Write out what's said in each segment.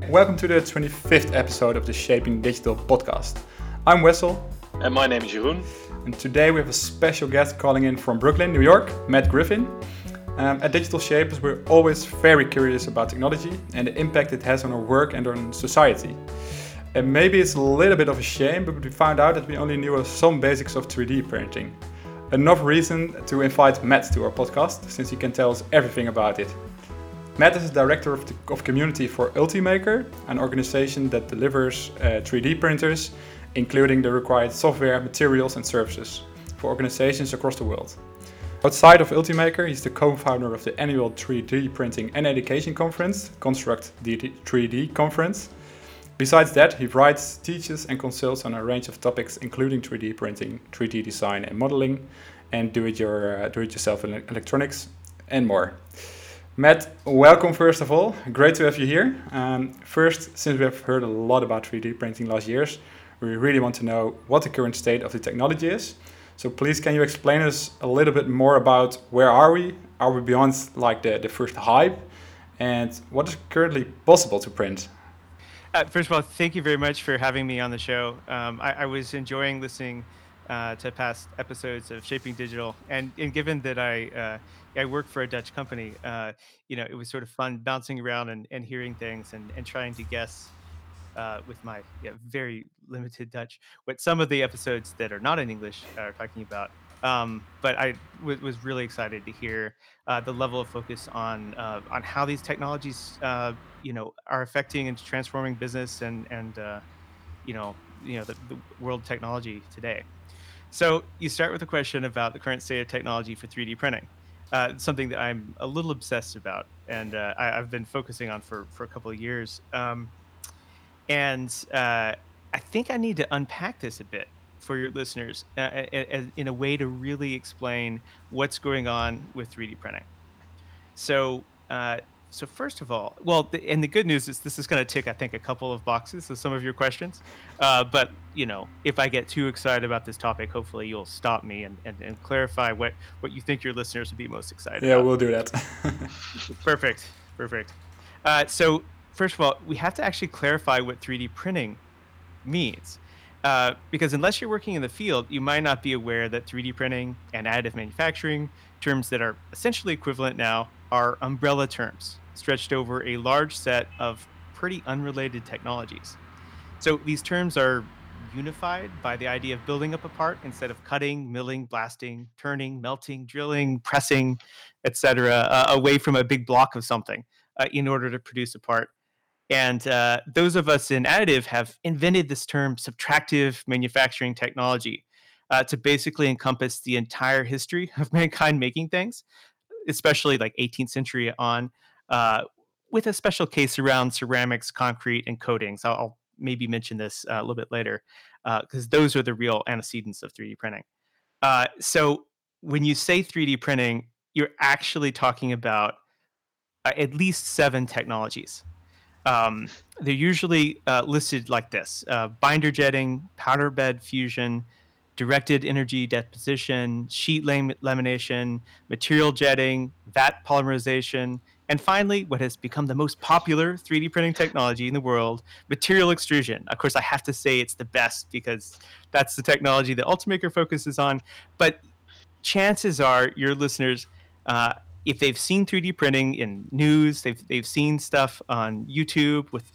Welcome to the 25th episode of the Shaping Digital podcast. I'm Wessel. And my name is Jeroen. And today we have a special guest calling in from Brooklyn, New York, Matt Griffin. At Digital Shapers, we're always very curious about technology and the impact it has on our work and on society. And maybe it's a little bit of a shame, but we found out that we only knew some basics of 3D printing. Enough reason to invite Matt to our podcast, since he can tell us everything about it. Matt is the director of community for Ultimaker, an organization that delivers 3D printers, including the required software, materials and services for organizations across the world. Outside of Ultimaker, he's the co-founder of the annual 3D printing and education conference, Construct 3D Conference. Besides that, he writes, teaches and consults on a range of topics, including 3D printing, 3D design and modeling, and do-it-yourself electronics, and more. Matt, welcome first of all. Great to have you here. First, since we have heard a lot about 3D printing last years, we really want to know what the current state of the technology is. So please, can you explain us a little bit more about where are we? Are we beyond like the first hype? And what is currently possible to print? First of all, thank you very much for having me on the show. I was enjoying listening to past episodes of Shaping Digital, and given that I work for a Dutch company, it was sort of fun bouncing around and hearing things and trying to guess with my very limited Dutch what some of the episodes that are not in English are talking about. But I was really excited to hear the level of focus on how these technologies are affecting and transforming business and the world technology today. So you start with a question about the current state of technology for 3D printing, something that I'm a little obsessed about, and I've been focusing on for a couple of years. I think I need to unpack this a bit for your listeners in a way to really explain what's going on with 3D printing. So first of all, and the good news is this is going to tick, I think, a couple of boxes of some of your questions. But if I get too excited about this topic, hopefully you'll stop me and clarify what you think your listeners would be most excited about. Yeah, we'll do that. Perfect. So first of all, we have to actually clarify what 3D printing means. Because unless you're working in the field, you might not be aware that 3D printing and additive manufacturing, terms that are essentially equivalent now, are umbrella terms stretched over a large set of pretty unrelated technologies. So these terms are unified by the idea of building up a part instead of cutting, milling, blasting, turning, melting, drilling, pressing, etc., away from a big block of something in order to produce a part. And those of us in additive have invented this term subtractive manufacturing technology to basically encompass the entire history of mankind making things, especially like 18th century on, with a special case around ceramics, concrete, and coatings. I'll maybe mention this a little bit later because those are the real antecedents of 3D printing. So when you say 3D printing, you're actually talking about at least 7 technologies. They're usually listed like this: binder jetting, powder bed fusion, directed energy deposition, sheet lamination, material jetting, vat polymerization, and finally, what has become the most popular 3D printing technology in the world, material extrusion. Of course, I have to say it's the best because that's the technology that Ultimaker focuses on. But chances are your listeners, if they've seen 3D printing in news, they've seen stuff on YouTube with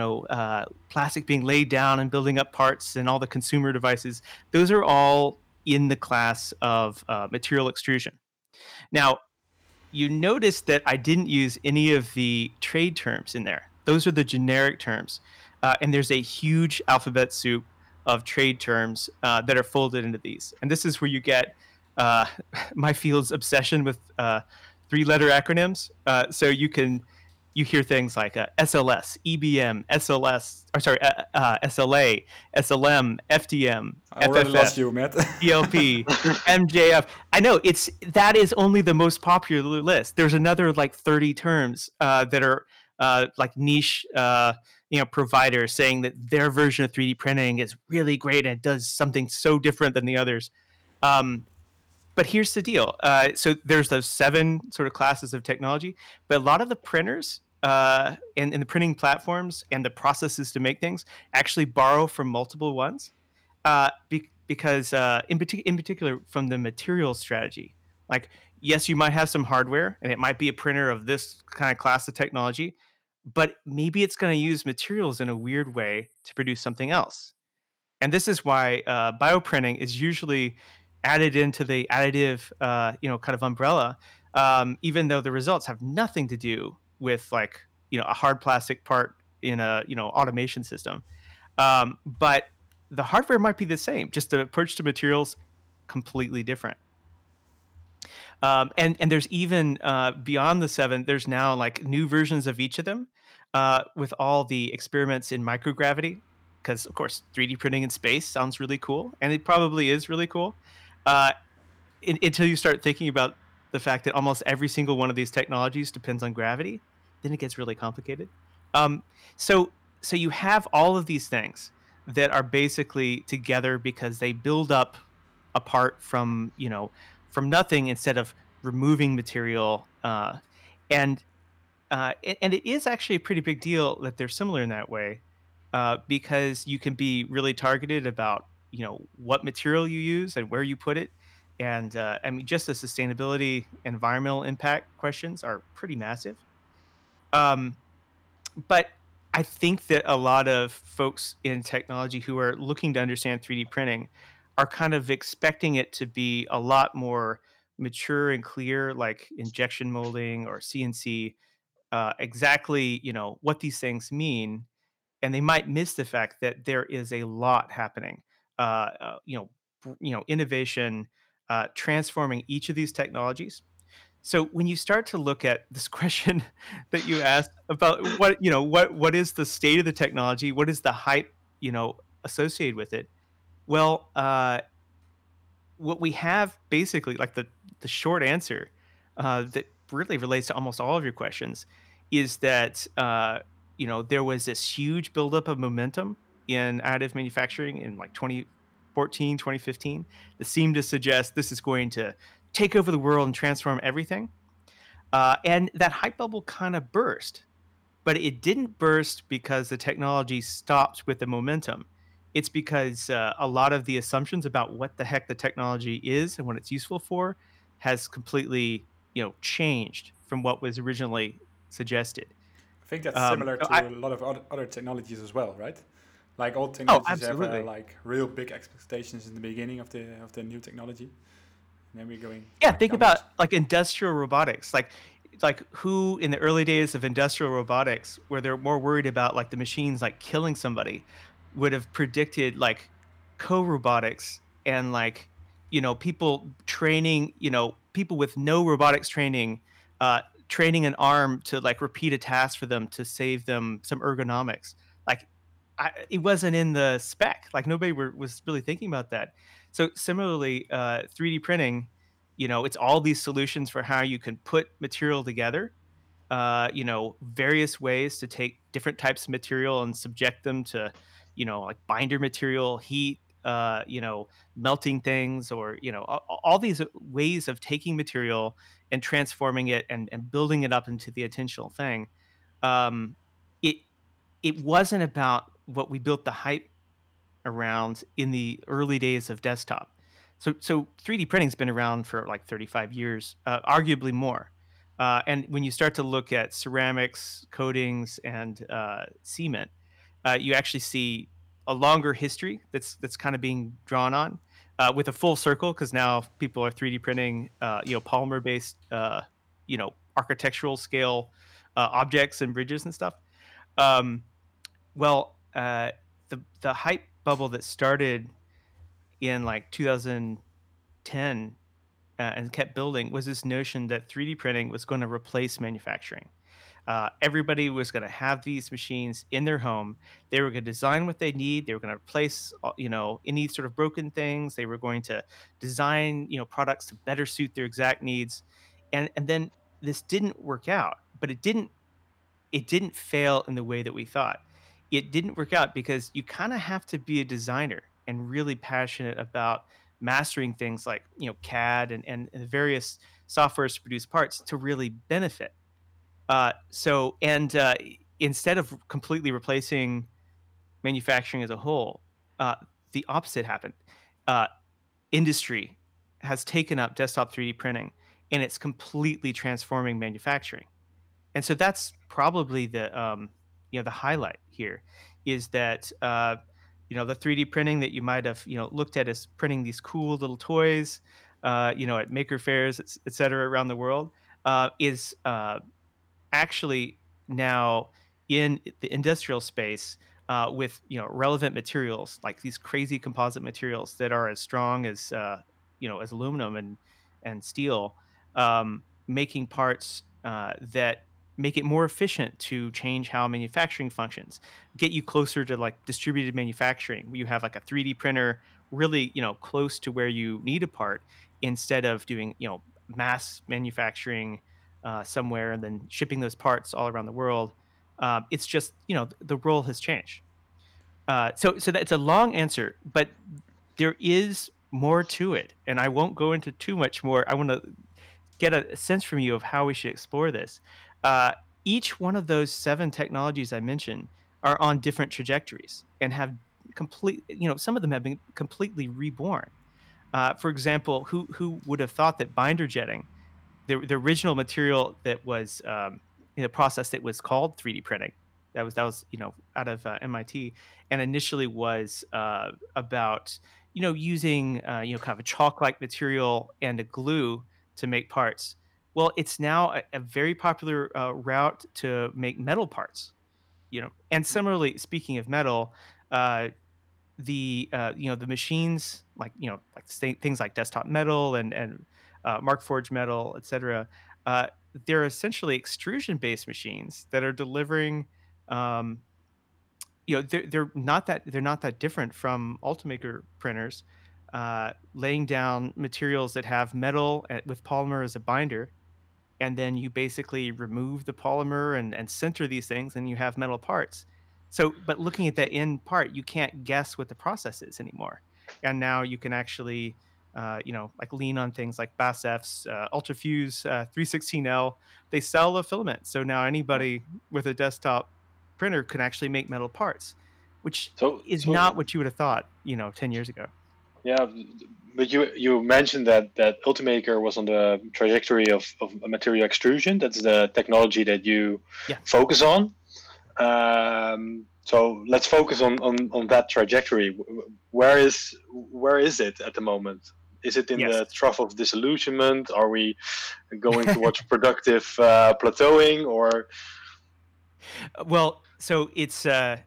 plastic being laid down and building up parts and all the consumer devices. Those are all in the class of material extrusion. Now, you notice that I didn't use any of the trade terms in there. Those are the generic terms, and there's a huge alphabet soup of trade terms that are folded into these. And this is where you get my field's obsession with 3-letter acronyms. So you hear things like SLS, EBM, SLA, SLM, FDM, I already FFF, lost you, Matt. DLP, MJF. I know that is only the most popular list. There's another like 30 terms that are like niche providers saying that their version of 3D printing is really great and it does something so different than the others. But here's the deal. So there's those 7 sort of classes of technology, but a lot of the printers and the printing platforms and the processes to make things actually borrow from multiple ones, because in particular from the material strategy. Like, yes, you might have some hardware, and it might be a printer of this kind of class of technology, but maybe it's going to use materials in a weird way to produce something else. And this is why bioprinting is usually added into the additive, kind of umbrella, even though the results have nothing to do with like a hard plastic part in a automation system. But the hardware might be the same, just the approach to materials completely different. And there's even beyond the seven, there's now like new versions of each of them, with all the experiments in microgravity. Because of course, 3D printing in space sounds really cool, and it probably is really cool, uh, until you start thinking about the fact that almost every single one of these technologies depends on gravity. Then it gets really complicated. Um, so so you have all of these things that are basically together because they build up apart from from nothing instead of removing material, and and it is actually a pretty big deal that they're similar in that way, because you can be really targeted about what material you use and where you put it, and I mean just the sustainability, environmental impact questions are pretty massive. Um, but I think that a lot of folks in technology who are looking to understand 3D printing are kind of expecting it to be a lot more mature and clear, like injection molding or CNC, exactly what these things mean, and they might miss the fact that there is a lot happening. Innovation, transforming each of these technologies. So when you start to look at this question that you asked about what is the state of the technology, what is the hype associated with it? Well, what we have basically, like the short answer, that really relates to almost all of your questions, is that there was this huge buildup of momentum in additive manufacturing in like 2014, 2015, that seemed to suggest this is going to take over the world and transform everything. And that hype bubble kind of burst, but it didn't burst because the technology stopped with the momentum. It's because a lot of the assumptions about what the heck the technology is and what it's useful for has completely, changed from what was originally suggested. I think that's similar So I to a lot of other technologies as well, right? Like all Oh, technologies have absolutely. like real big expectations in the beginning of the new technology, and then we're going Yeah, like think about downwards. like industrial robotics. Like who in the early days of industrial robotics, where they're more worried about like the machines like killing somebody, would have predicted like co-robotics and like people training, people with no robotics training, training an arm to like repeat a task for them to save them some ergonomics. Like it wasn't in the spec. Like nobody was really thinking about that. So similarly, 3D printing, it's all these solutions for how you can put material together. Various ways to take different types of material and subject them to, like binder material, heat, melting things, or all these ways of taking material and transforming it and building it up into the intentional thing. Um, it it wasn't about what we built the hype around in the early days of desktop. So 3D printing's been around for like 35 years, arguably more. And when you start to look at ceramics, coatings, and cement, you actually see a longer history that's kind of being drawn on, with a full circle, because now people are 3D printing, polymer based, architectural scale objects and bridges and stuff. Um, well, the hype bubble that started in like 2010, and kept building, was this notion that 3D printing was going to replace manufacturing. Everybody was going to have these machines in their home. They were going to design what they need. They were going to replace, any sort of broken things. They were going to design, products to better suit their exact needs. And then this didn't work out, but it didn't fail in the way that we thought. It didn't work out because you kind of have to be a designer and really passionate about mastering things like, CAD and the various softwares to produce parts to really benefit. So instead of completely replacing manufacturing as a whole, uh, the opposite happened. Uh, Industry has taken up desktop 3D printing, and it's completely transforming manufacturing. And so that's probably the highlight here is that the 3D printing that you might have looked at as printing these cool little toys, at maker fairs, et cetera, around the world, is actually now in the industrial space with relevant materials like these crazy composite materials that are as strong as as aluminum and steel, making parts that make it more efficient to change how manufacturing functions, get you closer to like distributed manufacturing where you have like a 3D printer really close to where you need a part instead of doing mass manufacturing somewhere and then shipping those parts all around the world. It's just the role has changed. So that's a long answer, but there is more to it, and I won't go into too much more. I want to get a sense from you of how we should explore this. Uh, each one of those 7 technologies I mentioned are on different trajectories and have some of them have been completely reborn. For example, who would have thought that binder jetting, the original material that was in a process that was called 3D printing. That was out of MIT, and initially was about using kind of a chalk-like material and a glue to make parts. Well, it's now a very popular route to make metal parts. And similarly, speaking of metal, uh, the machines like things like Desktop Metal and Markforged Metal, etc. Uh, they're essentially extrusion based machines that are delivering. Um, they're not that different from Ultimaker printers, laying down materials that have metal with polymer as a binder, and then you basically remove the polymer and center these things, and you have metal parts. So, but looking at that end part, you can't guess what the process is anymore. And now you can actually, like lean on things like BASF's Ultrafuse 316L. They sell a filament, so now anybody with a desktop printer can actually make metal parts, which So, is so not what you would have thought, 10 years ago. yeah, but you mentioned that Ultimaker was on the trajectory of material extrusion. That's the technology that you Yeah. focus on. So let's focus on that trajectory. Where is it at the moment? Is it in Yes. the trough of disillusionment? Are we going towards productive plateauing, or Well, so it's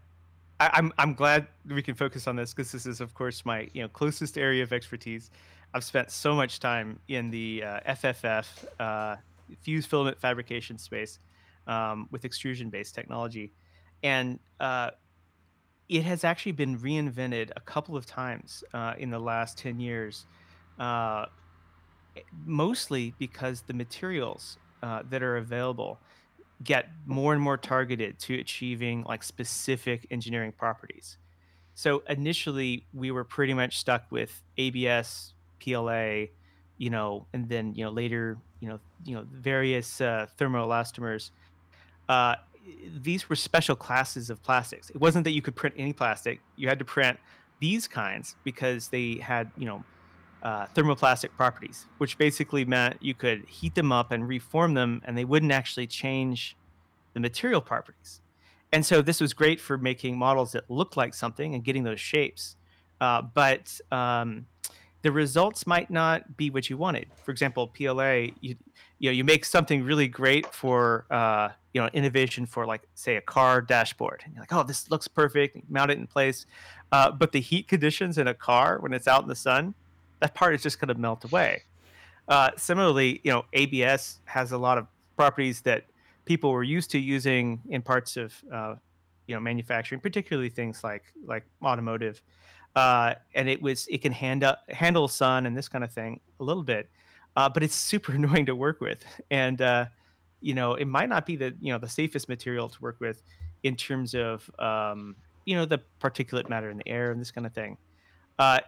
I'm glad we can focus on this because this is, of course, my closest area of expertise. I've spent so much time in the FFF fused filament fabrication space with extrusion-based technology, and it has actually been reinvented a couple of times in the last 10 years, uh, mostly because the materials that are available get more and more targeted to achieving like specific engineering properties. So initially, we were pretty much stuck with ABS, PLA, and then later, various thermoelastomers. Uh, these were special classes of plastics. It wasn't that you could print any plastic; you had to print these kinds because they had thermoplastic properties, which basically meant you could heat them up and reform them, and they wouldn't actually change the material properties. And so this was great for making models that looked like something and getting those shapes. But the results might not be what you wanted. For example, PLA, you make something really great for innovation for like say a car dashboard, and you're like, oh, this looks perfect. You mount it in place, but the heat conditions in a car when it's out in the sun, that part is just going to melt away. Similarly, ABS has a lot of properties that people were used to using in parts of manufacturing, particularly things like automotive, and it can handle sun and this kind of thing a little bit, but it's super annoying to work with, and it might not be the safest material to work with in terms of the particulate matter in the air and this kind of thing. Uh,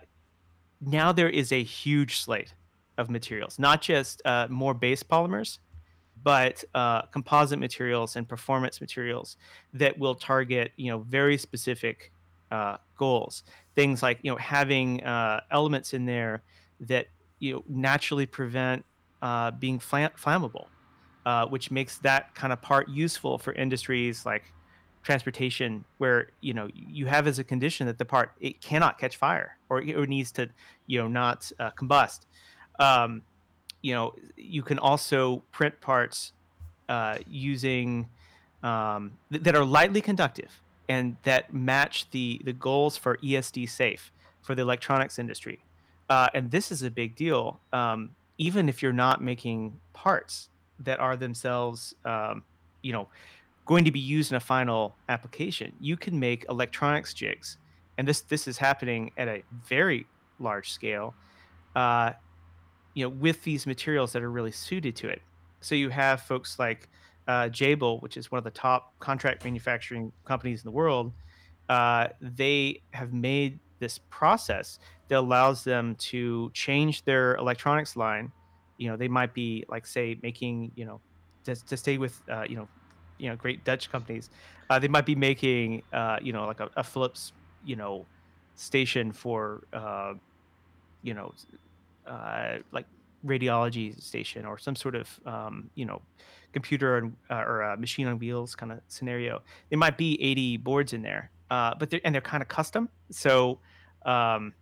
Now there is a huge slate of materials, not just more base polymers, but composite materials and performance materials that will target very specific goals. Things like having elements in there that naturally prevent being flammable, which makes that kind of part useful for industries like transportation, where you have as a condition that the part it cannot catch fire, or it needs to not combust. Um, you can also print parts using that are lightly conductive and that match the goals for ESD safe for the electronics industry. And this is a big deal, even if you're not making parts that are themselves, you know, going to be used in a final application. You can make electronics jigs, and this is happening at a very large scale. Uh, with these materials that are really suited to it. So you have folks like Jabil, which is one of the top contract manufacturing companies in the world. They have made this process that allows them to change their electronics line. They might be like, say, making, to stay with, great Dutch companies. They might be making, like a Philips, station for, you know, like radiology station, or some sort of computer or machine on wheels kind of scenario. There might be 80 boards in there, but they're kind of custom. So um,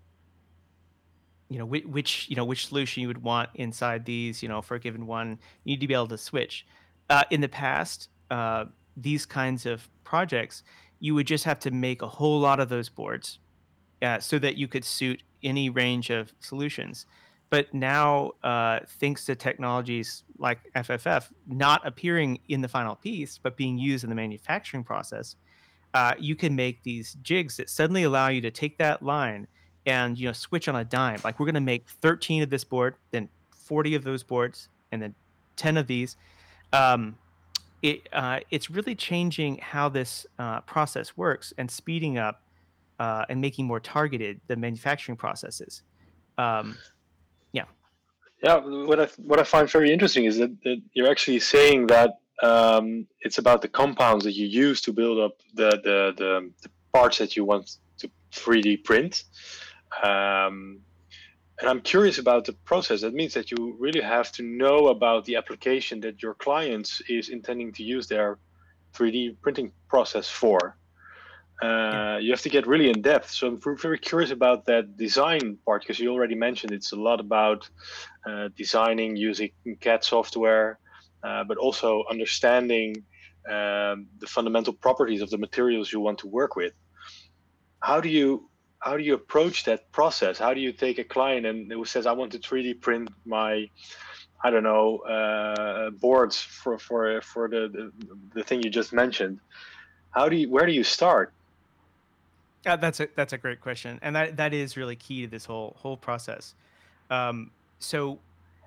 which solution you would want inside these, for a given one, you need to be able to switch. In the past, these kinds of projects, you would just have to make a whole lot of those boards, so that you could suit any range of solutions. But now, thanks to technologies like FFF not appearing in the final piece, but being used in the manufacturing process, you can make these jigs that suddenly allow you to take that line and switch on a dime. Like, we're going to make 13 of this board, then 40 of those boards, and then 10 of these. Um, it's really changing how this process works and speeding up and making more targeted the manufacturing processes. Um, yeah. Yeah, what I find very interesting is that you're actually saying that it's about the compounds that you use to build up the parts that you want to 3D print. Um, and I'm curious about the process. That means that you really have to know about the application that your client is intending to use their 3D printing process for. Yeah. You have to get really in depth. So I'm very curious about that design part, because you already mentioned it's a lot about designing using CAD software, but also understanding the fundamental properties of the materials you want to work with. How do you approach that process? How do you take a client and who says, I want to 3D print my, I don't know, boards for the thing you just mentioned? Where do you start? That's a great question, and that is really key to this whole process. Um, so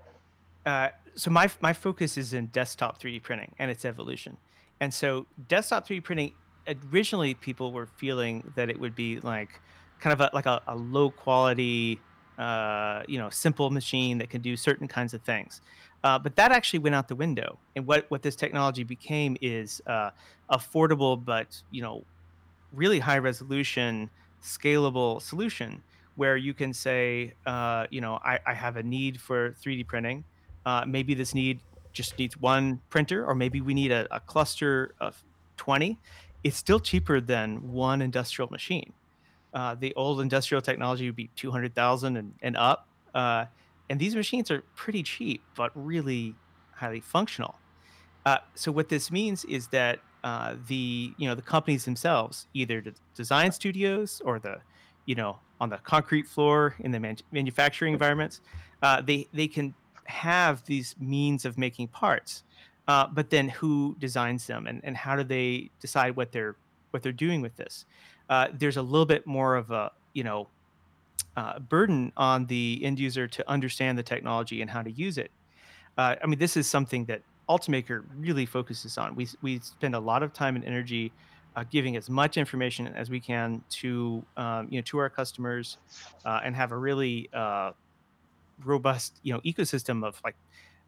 my focus is in desktop 3D printing and its evolution. And so desktop 3D printing, originally people were feeling that it would be like kind of a low quality, simple machine that can do certain kinds of things. But that actually went out the window. And what this technology became is affordable, but really high resolution, scalable solution, where you can say, I have a need for 3D printing. Maybe this need just needs one printer, or maybe we need a cluster of 20. It's still cheaper than one industrial machine. The old industrial technology would be 200,000 and up. And these machines are pretty cheap, but really highly functional. So what this means is that the companies themselves, either the design studios or on the concrete floor in the manufacturing environments, they can have these means of making parts, but then who designs them, and how do they decide what they're doing with this? There's a little bit more of a burden on the end user to understand the technology and how to use it. I mean, this is something that Ultimaker really focuses on. We spend a lot of time and energy giving as much information as we can to our customers, and have a really robust ecosystem of like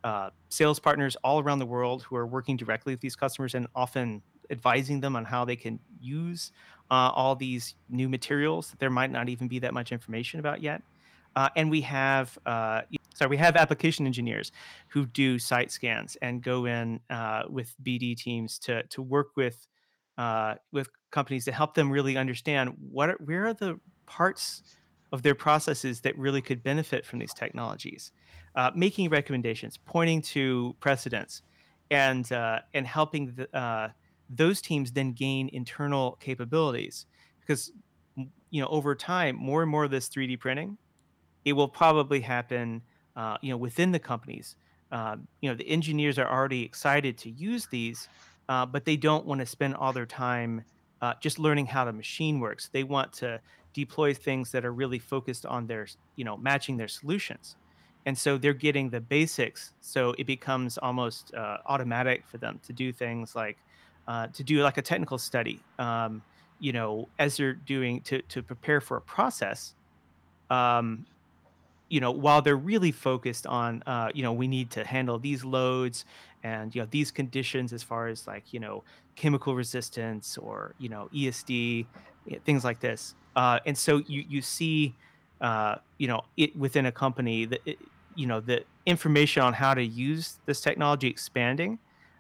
sales partners all around the world who are working directly with these customers and often advising them on how they can use all these new materials that there might not even be that much information about yet. And we have application engineers who do site scans and go in with BD teams to work with companies to help them really understand where are the parts of their processes that really could benefit from these technologies, making recommendations, pointing to precedents, and helping those teams then gain internal capabilities because over time more and more of this 3D printing it will probably happen, within the companies. The engineers are already excited to use these, but they don't want to spend all their time just learning how the machine works. They want to deploy things that are really focused on matching their solutions. And so they're getting the basics. So it becomes almost automatic for them to do things like to do like a technical study, as they're doing to prepare for a process. Um, while they're really focused on, we need to handle these loads and, these conditions as far as like, chemical resistance or, ESD, things like this. And so you see, it within a company that, the information on how to use this technology expanding.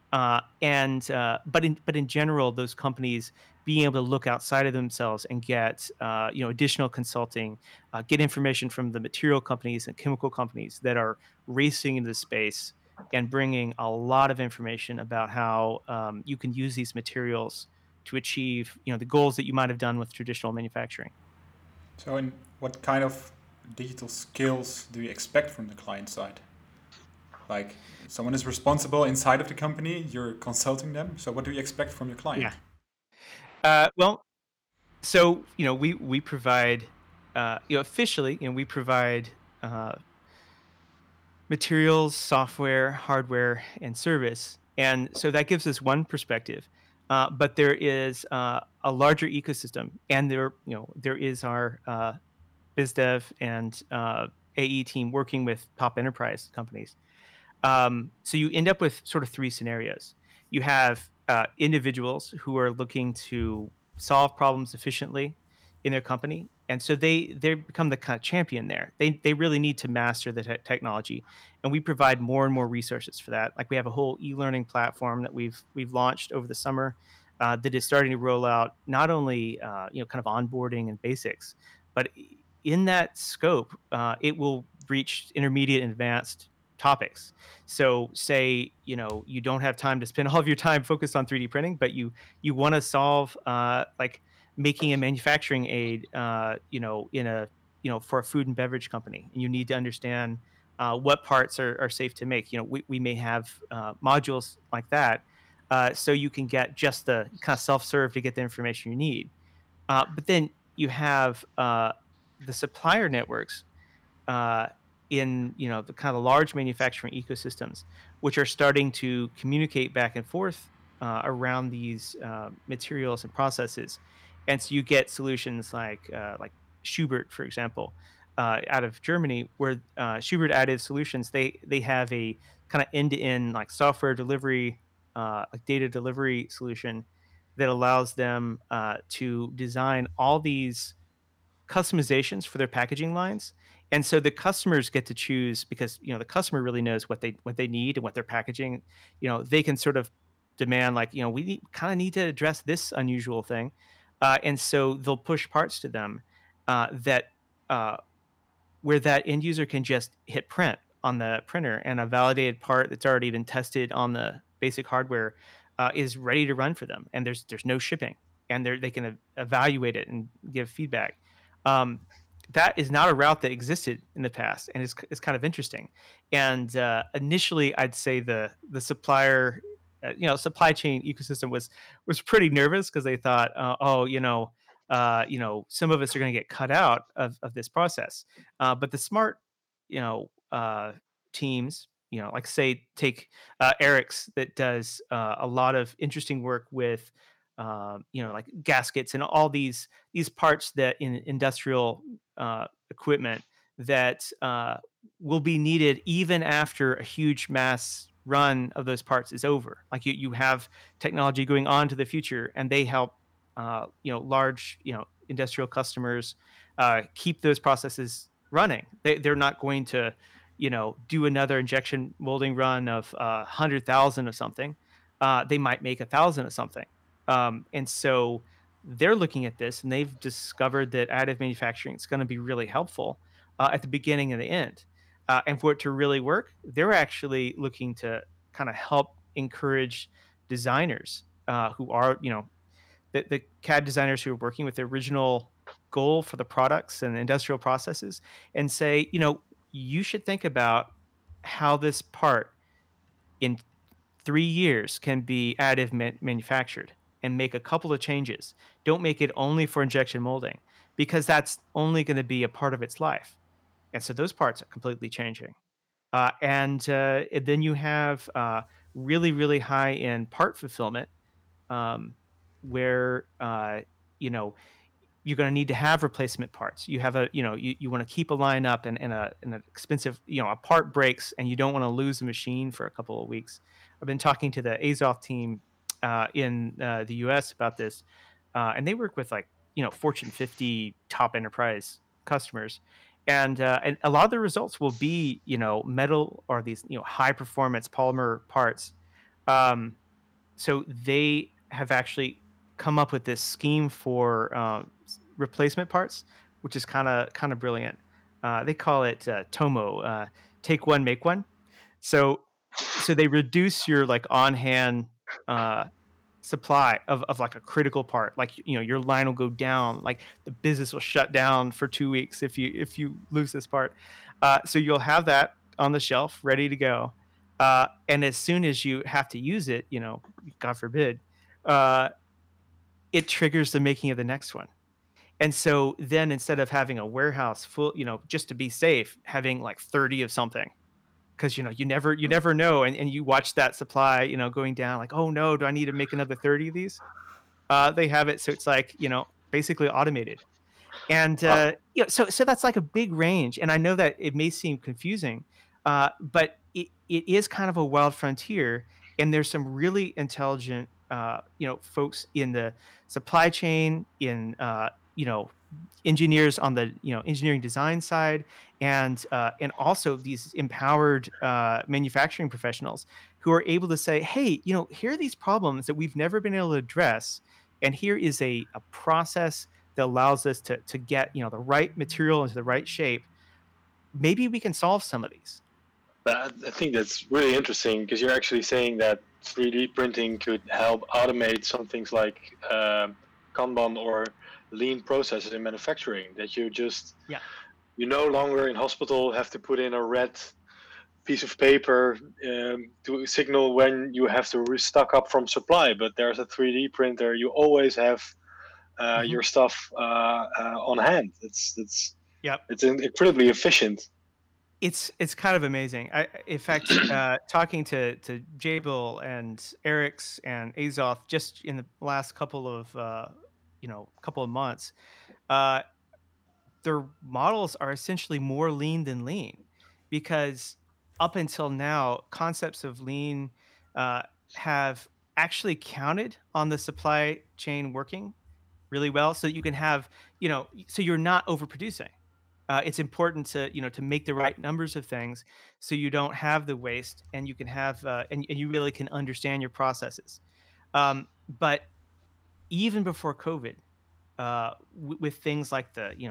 But in general, those companies being able to look outside of themselves and get, additional consulting, get information from the material companies and chemical companies that are racing into the space and bringing a lot of information about how you can use these materials to achieve the goals that you might have done with traditional manufacturing. So, in what kind of digital skills do you expect from the client side? Like, someone is responsible inside of the company, you're consulting them. So, what do you expect from your Yeah. client? Well, so we provide officially, we provide materials, software, hardware, and service. And so that gives us one perspective. But there is a larger ecosystem, and there is our BizDev and AE team working with top enterprise companies. So you end up with sort of three scenarios. You have individuals who are looking to solve problems efficiently in their company, and so they become the kind of champion there. They really need to master the technology, and we provide more and more resources for that. Like we have a whole e-learning platform that we've launched over the summer that is starting to roll out not only kind of onboarding and basics, but in that scope, it will reach intermediate and advanced topics. So say, you don't have time to spend all of your time focused on 3D printing, but you want to solve like making a manufacturing aid, in a for a food and beverage company, and you need to understand what parts are safe to make. We may have modules like that, so you can get just the kind of self-serve to get the information you need. But then you have the supplier networks uh, in the kind of large manufacturing ecosystems, which are starting to communicate back and forth around these materials and processes, and so you get solutions like Schubert, for example, out of Germany, where Schubert Additive Solutions they have a kind of end to end like software delivery, like data delivery solution that allows them to design all these customizations for their packaging lines. And so the customers get to choose because the customer really knows what they need and what they're packaging. They can sort of demand like we kind of need to address this unusual thing, and so they'll push parts to them that where that end user can just hit print on the printer, and a validated part that's already been tested on the basic hardware is ready to run for them, and there's no shipping, and they can evaluate it and give feedback. Um, that is not a route that existed in the past, and it's kind of interesting. And initially, I'd say the supplier, supply chain ecosystem was pretty nervous because they thought, oh, some of us are going to get cut out of this process. But the smart, teams, like say take Eric's that does a lot of interesting work with, like gaskets and all these parts that in industrial equipment that will be needed even after a huge mass run of those parts is over. Like you have technology going on to the future, and they help large industrial customers keep those processes running. They're not going to do another injection molding run of 100,000 of something. They might make 1,000 of something, and so they're looking at this and they've discovered that additive manufacturing is going to be really helpful at the beginning and the end. And for it to really work, they're actually looking to kind of help encourage designers who are, the CAD designers who are working with the original goal for the products and industrial processes and say, you should think about how this part in 3 years can be additive manufactured and make a couple of changes. Don't make it only for injection molding because that's only going to be a part of its life. And so those parts are completely changing. And then you have really, really high end part fulfillment, um, where you know you're going to need to have replacement parts. You have you want to keep a line up and an expensive, a part breaks and you don't want to lose the machine for a couple of weeks. I've been talking to the Azoth team in the US about this, and they work with like, Fortune 50 top enterprise customers. And a lot of the results will be, metal or these, high performance polymer parts. Um, so they have actually come up with this scheme for replacement parts, which is kind of brilliant. They call it Tomo, take one, make one. So they reduce your like on hand uh, supply of like a critical part. Like your line will go down. Like the business will shut down for 2 weeks if you lose this part. So you'll have that on the shelf ready to go. And as soon as you have to use it, God forbid, uh, it triggers the making of the next one. And so then instead of having a warehouse full, just to be safe, having like 30 of something, because you never know, and you watch that supply, going down, like, oh no, do I need to make another 30 of these? They have it so it's like, basically automated. And so that's like a big range. And I know that it may seem confusing, but it is kind of a wild frontier. And there's some really intelligent folks in the supply chain, in engineers on the engineering design side, and also these empowered manufacturing professionals who are able to say, hey, here are these problems that we've never been able to address, and here is a process that allows us to get the right material into the right shape. Maybe we can solve some of these. But I think that's really interesting because you're actually saying that 3D printing could help automate some things like Kanban or lean processes in manufacturing. That Yeah. you no longer in hospital have to put in a red piece of paper to signal when you have to restock up from supply, but there's a 3D printer. You always have Hmm. your stuff on hand. Yep. It's incredibly efficient. It's kind of amazing. In fact, talking to Jabil and Eric's and Azoth just in the last couple of months, uh, their models are essentially more lean than lean, because up until now, concepts of lean uh, have actually counted on the supply chain working really well, so that you can have, so you're not overproducing. It's important to make the right numbers of things so you don't have the waste, and you can have and you really can understand your processes. But even before COVID, with things like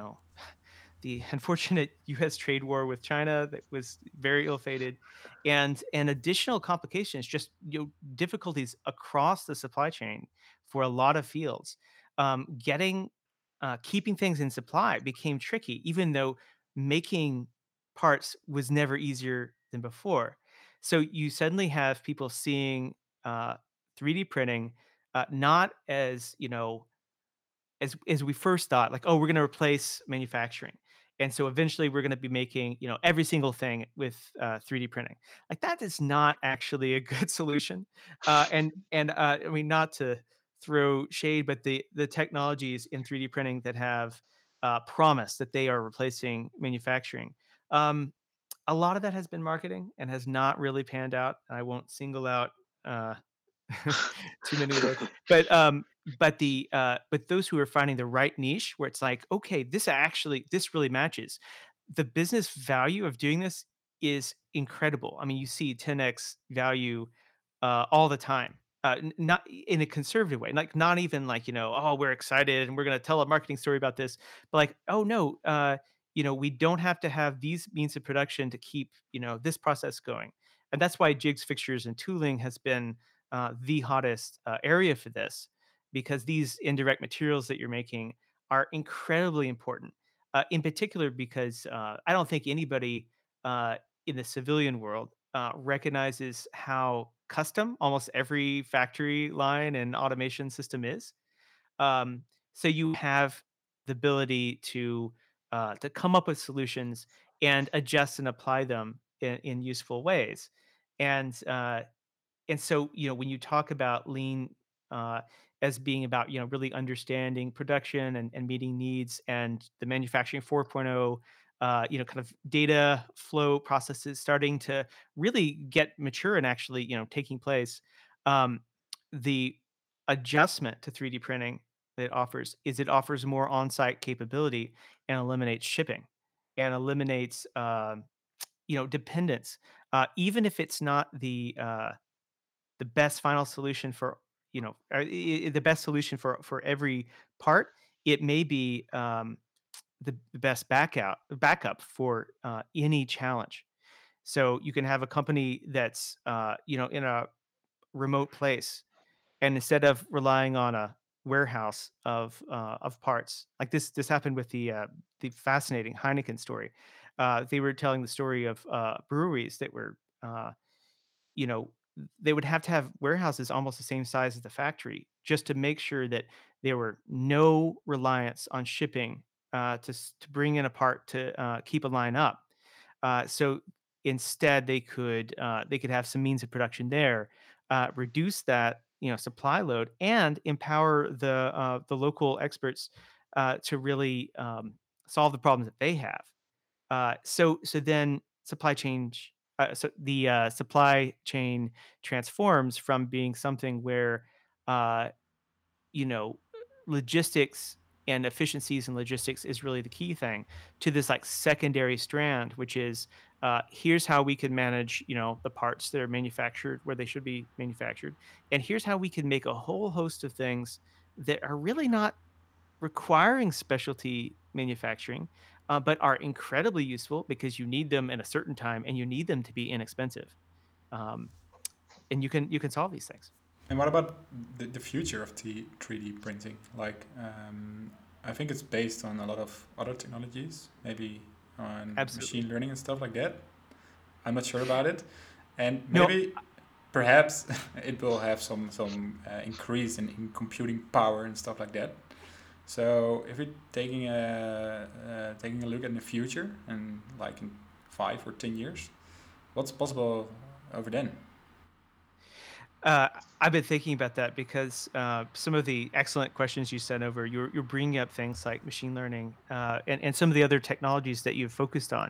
the unfortunate U.S. trade war with China that was very ill-fated, and additional complications, just difficulties across the supply chain for a lot of fields. Getting keeping things in supply became tricky, even though making parts was never easier than before. So you suddenly have people seeing uh, 3D printing not as as we first thought, like, oh, we're going to replace manufacturing, and so eventually we're going to be making every single thing with 3D printing. Like, that is not actually a good solution. And I mean, not to throw shade, but the technologies in 3D printing that have promise that they are replacing manufacturing. Um, a lot of that has been marketing and has not really panned out. I won't single out uh, too many of those, but those who are finding the right niche where it's like, okay, this really matches. The business value of doing this is incredible. I mean, you see 10x value all the time. Not in a conservative way, like not even like, oh, we're excited and we're going to tell a marketing story about this, but like, oh no, we don't have to have these means of production to keep, this process going. And that's why jigs, fixtures, and tooling has been the hottest area for this, because these indirect materials that you're making are incredibly important. In particular, because I don't think anybody uh, in the civilian world recognizes how custom almost every factory line and automation system is. Um, so you have the ability to come up with solutions and adjust and apply them in useful ways. And so, when you talk about lean uh, as being about, really understanding production and meeting needs, and the manufacturing 4.0, kind of data flow processes starting to really get mature and actually, taking place. Um, the adjustment to 3D printing that it offers more on-site capability and eliminates shipping and eliminates, dependence. Even if it's not the best final solution for, the best solution for every part, it may be the best backup for any challenge. So you can have a company that's in a remote place, and instead of relying on a warehouse of parts, like this happened with the fascinating Heineken story. They were telling the story of breweries that were you know, they would have to have warehouses almost the same size as the factory, just to make sure that there were no reliance on shipping to bring in a part to keep a line up. So instead, they could have some means of production there, reduce that supply load, and empower the local experts to really solve the problems that they have. So then supply chain transforms from being something where, uh, you know, logistics and efficiencies in logistics is really the key thing, to this like secondary strand, which is here's how we can manage, the parts that are manufactured where they should be manufactured, and here's how we can make a whole host of things that are really not requiring specialty manufacturing, but are incredibly useful because you need them in a certain time and you need them to be inexpensive. Um, and you can solve these things. And what about the future of 3D printing? Like, I think it's based on a lot of other technologies, maybe on Absolutely. machine learning and stuff like that. I'm not sure about it, and No, maybe perhaps it will have some increase in computing power and stuff like that. So if we're taking a look at the future and like in 5 or 10 years, what's possible over then? Uh, I've been thinking about that because some of the excellent questions you sent over, you're bringing up things like machine learning and some of the other technologies that you've focused on,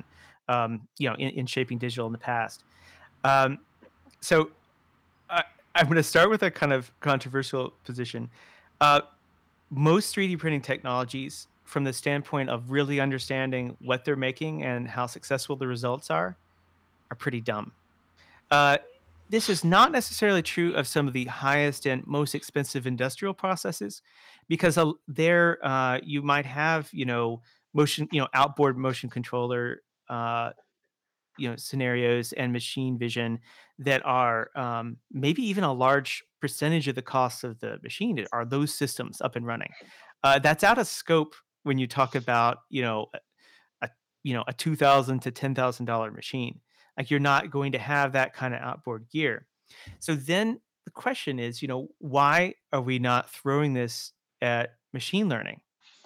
in shaping digital in the past. Um, so I, I'm going to start with a kind of controversial position. Uh, Most 3D printing technologies, from the standpoint of really understanding what they're making and how successful the results are pretty dumb. Uh, this is not necessarily true of some of the highest and most expensive industrial processes, because there you might have motion, outboard motion controller uh, scenarios and machine vision that are maybe even a large percentage of the cost of the machine are those systems up and running. That's out of scope when you talk about a a $2,000 to $10,000 machine. Like, you're not going to have that kind of outboard gear. So then the question is, why are we not throwing this at machine learning?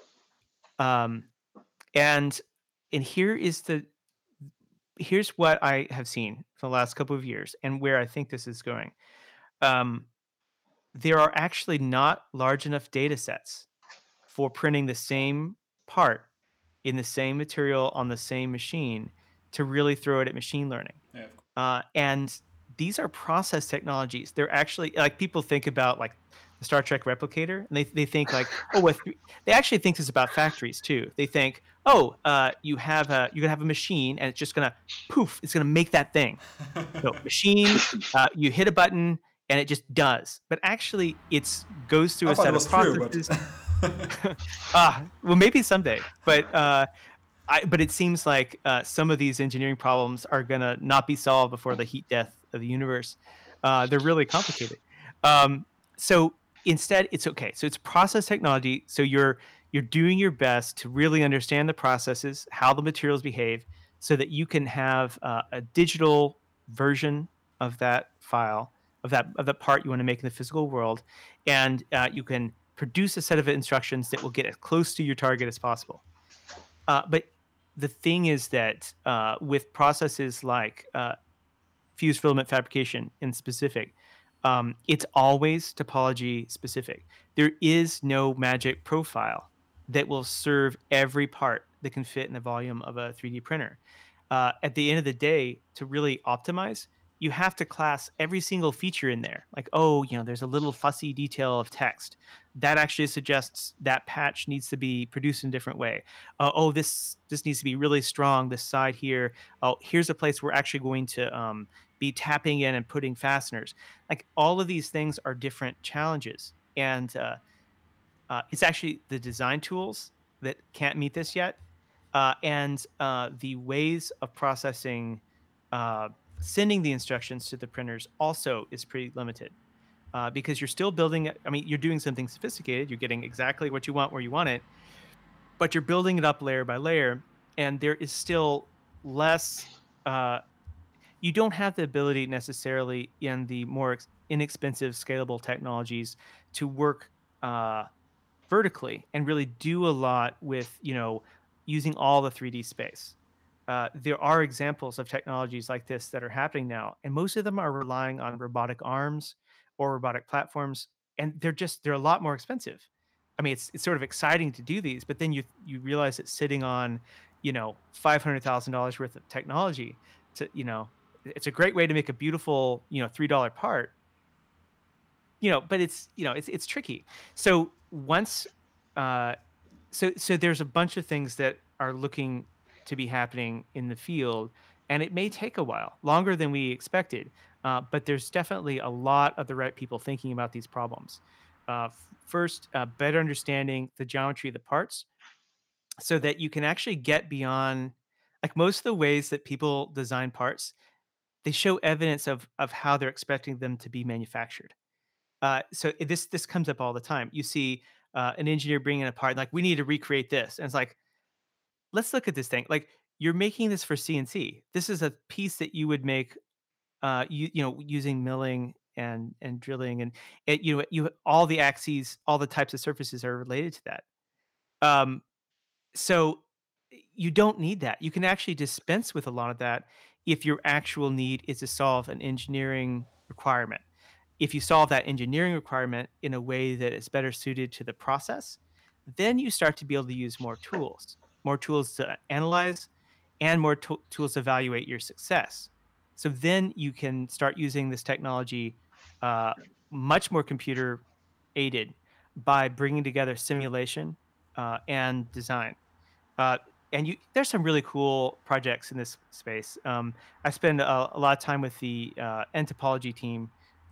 Um, and and here's what I have seen for the last couple of years and where I think this is going. Um, there are actually not large enough data sets for printing the same part in the same material on the same machine to really throw it at machine learning. Yeah, of course. And these are process technologies. They're actually like people think about like the Star Trek replicator, and they think like, oh, they actually think this about factories too. They think, oh, you're gonna have a machine, and it's just gonna poof, it's gonna make that thing. So machine, you hit a button, and it just does. But actually, it's goes through I a thought it set of was true, but processes. Well, maybe someday, but but it seems like some of these engineering problems are gonna not be solved before the heat death of the universe. They're really complicated. So instead, it's okay. So it's process technology. So you're doing your best to really understand the processes, how the materials behave, so that you can have a digital version of that file of that part you want to make in the physical world, and you can produce a set of instructions that will get as close to your target as possible. But the thing is that with processes like fused filament fabrication in specific, it's always topology specific. There is no magic profile that will serve every part that can fit in the volume of a 3D printer. At the end of the day, to really optimize, you have to class every single feature in there. Like, oh, there's a little fussy detail of text that actually suggests that patch needs to be produced in a different way. Oh, this needs to be really strong. This side here. Oh, here's a place we're actually going to be tapping in and putting fasteners. Like all of these things are different challenges, and it's actually the design tools that can't meet this yet, and the ways of processing, uh, sending the instructions to the printers also is pretty limited. Because you're still building it. I mean, you're doing something sophisticated. You're getting exactly what you want where you want it, but you're building it up layer by layer, and there is still less. You don't have the ability necessarily in the more inexpensive scalable technologies to work uh, vertically and really do a lot with using all the 3D space. There are examples of technologies like this that are happening now, and most of them are relying on robotic arms or robotic platforms, and they're a lot more expensive. I mean, it's sort of exciting to do these, but then you realize it's sitting on $500,000 worth of technology to it's a great way to make a beautiful $3 part, but it's tricky. So once uh so there's a bunch of things that are looking to be happening in the field, and it may take a while, longer than we expected. But there's definitely a lot of the right people thinking about these problems. First, better understanding the geometry of the parts, so that you can actually get beyond, like, most of the ways that people design parts, they show evidence of how they're expecting them to be manufactured. This comes up all the time. You see an engineer bringing a part, like, we need to recreate this, and it's like, let's look at this thing. Like, you're making this for CNC. This is a piece that you would make, using milling and drilling, and you all the axes, all the types of surfaces are related to that. Um, so you don't need that. You can actually dispense with a lot of that if your actual need is to solve an engineering requirement. If you solve that engineering requirement in a way that is better suited to the process, then you start to be able to use more tools to analyze, and more tools to evaluate your success. So then you can start using this technology, uh, much more computer aided, by bringing together simulation and design. Uh, and there's some really cool projects in this space. I spend a lot of time with the Entopology team.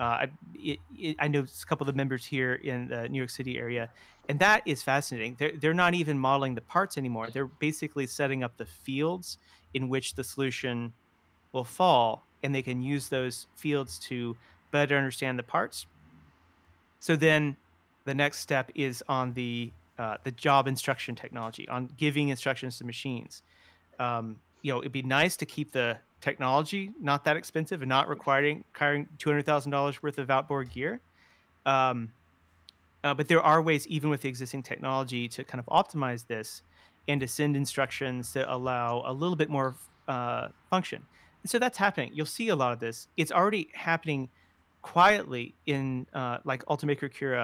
I know a couple of the members here in the New York City area, and that is fascinating. They're not even modeling the parts anymore. They're basically setting up the fields in which the solution will fall, and they can use those fields to better understand the parts. So then the next step is on the job instruction technology, on giving instructions to machines. It'd be nice to keep the technology not that expensive and not requiring $200,000 worth of outboard gear. Um, but there are ways, even with the existing technology, to kind of optimize this and to send instructions that allow a little bit more function. And so that's happening. You'll see a lot of this. It's already happening quietly in like Ultimaker Cura.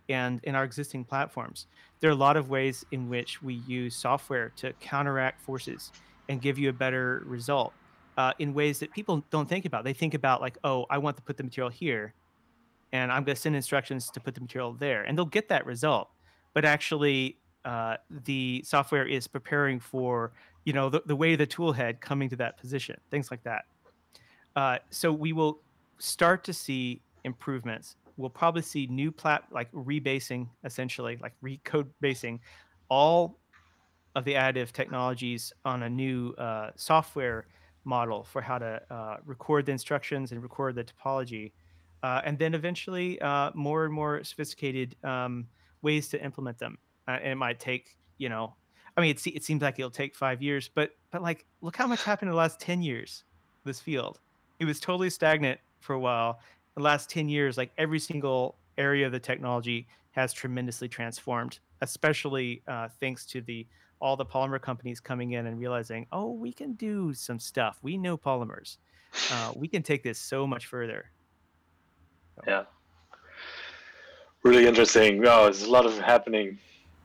and in our existing platforms, there are a lot of ways in which we use software to counteract forces and give you a better result in ways that people don't think about. They think about like, oh, I want to put the material here, and I'm going to send instructions to put the material there, and they'll get that result. But actually, the software is preparing for the way of the tool head coming to that position, things like that. So we will start to see improvements. We'll probably see new like rebasing, essentially, like recode basing all of the additive technologies on a new software model for how to record the instructions and record the topology. And then eventually more and more sophisticated ways to implement them. And it might take, I mean, it seems like it'll take 5 years, but like, look how much happened in the last 10 years, this field. It was totally stagnant for a while. The last 10 years, like every single area of the technology has tremendously transformed, especially thanks to all the polymer companies coming in and realizing, oh, we can do some stuff. We know polymers. We can take this so much further. So. Yeah. Really interesting. Wow, there's a lot of happening.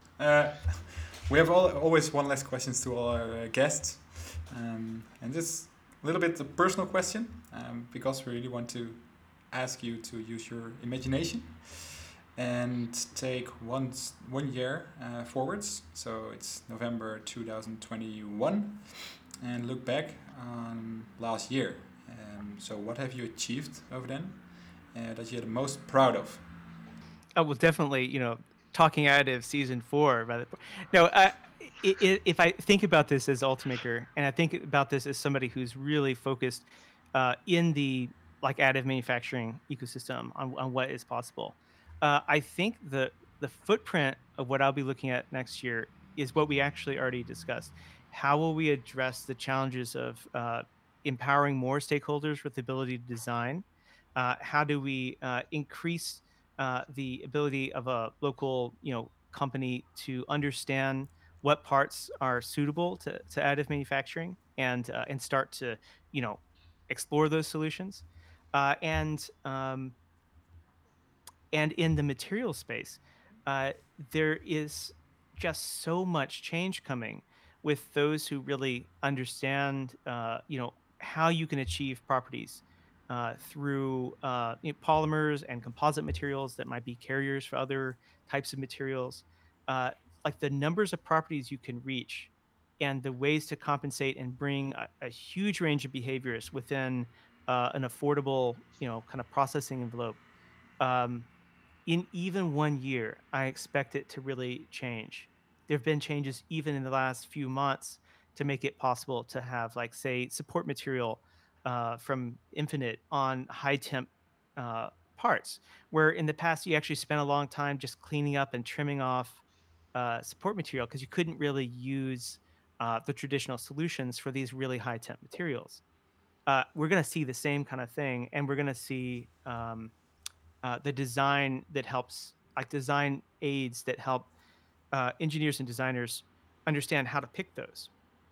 We have always one last questions to all our guests, and this a little bit a personal question because we really want to ask you to use your imagination and take one year forwards. So it's November 2021, and look back on last year. So what have you achieved over then that you're the most proud of? Oh, well, definitely, talking additive season 4. No, if I think about this as Ultimaker, and I think about this as somebody who's really focused in the like additive manufacturing ecosystem on what is possible, I think the footprint of what I'll be looking at next year is what we actually already discussed. How will we address the challenges of empowering more stakeholders with the ability to design? How do we increase the ability of a local, company to understand what parts are suitable to additive manufacturing and start to, you know, explore those solutions. Uh, and um, and in the material space, uh, there is just so much change coming with those who really understand, how you can achieve properties through polymers and composite materials that might be carriers for other types of materials. Uh, like the numbers of properties you can reach and the ways to compensate and bring a huge range of behaviors within an affordable, kind of processing envelope. Um, in even 1 year, I expect it to really change. There have been changes even in the last few months to make it possible to have, like, say, support material from Infinite on high temp uh, parts, where in the past you actually spent a long time just cleaning up and trimming off support material because you couldn't really use the traditional solutions for these really high temp materials. We're going to see the same kind of thing, and we're going to see. The design that helps, like design aids that help engineers and designers understand how to pick those.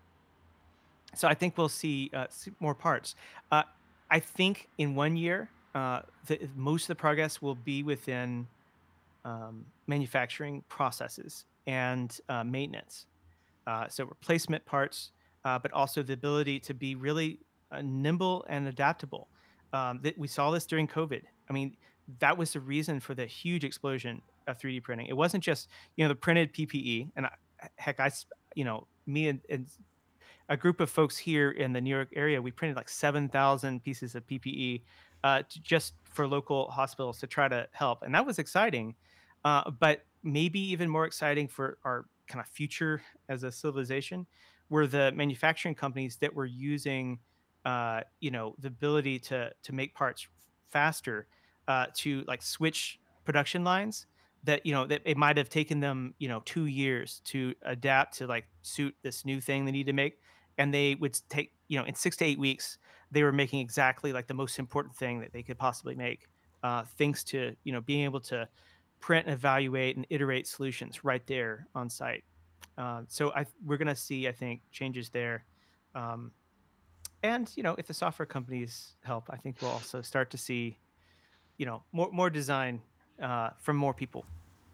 So I think we'll see more parts. Uh, I think in 1 year, most of the progress will be within manufacturing processes and maintenance. So replacement parts, but also the ability to be really nimble and adaptable. That we saw this during COVID. I mean, that was the reason for the huge explosion of 3D printing. It wasn't just the printed PPE, and heck, me and a group of folks here in the New York area, we printed like 7,000 pieces of PPE just for local hospitals to try to help, and that was exciting. But maybe even more exciting for our kind of future as a civilization were the manufacturing companies that were using, the ability to make parts faster, to like switch production lines that it might have taken them 2 years to adapt to like suit this new thing they need to make, and they would take in 6 to 8 weeks they were making exactly like the most important thing that they could possibly make, thanks to being able to print and evaluate and iterate solutions right there on site. So we're going to see, I think, changes there. um, and if the software companies help, I think we'll also start to see more design from more people.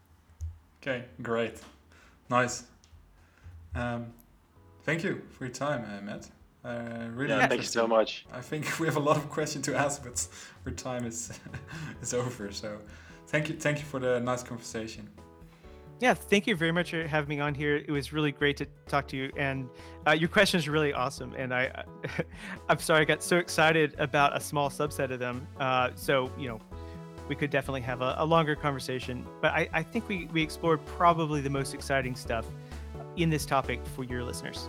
Okay, great. Nice. Thank you for your time, Matt. Really Yeah, thank you so much. I think we have a lot of questions to ask, but our time is over. So thank you for the nice conversation. Yeah, thank you very much for having me on here. It was really great to talk to you, and your questions are really awesome. And I'm sorry I got so excited about a small subset of them. So we could definitely have a longer conversation. But I think we explored probably the most exciting stuff in this topic for your listeners.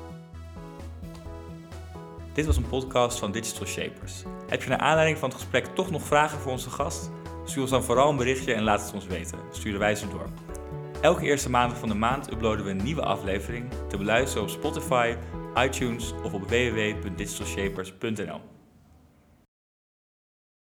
Dit was een podcast van Digital Shapers. Heb je naar aanleiding van het gesprek toch nog vragen voor onze gast? Stuur ons dan vooral een berichtje en laat het ons weten. Sturen wij ze door. Elke eerste maandag van de maand uploaden we een nieuwe aflevering te beluisteren op Spotify, iTunes of op www.digitalshapers.nl.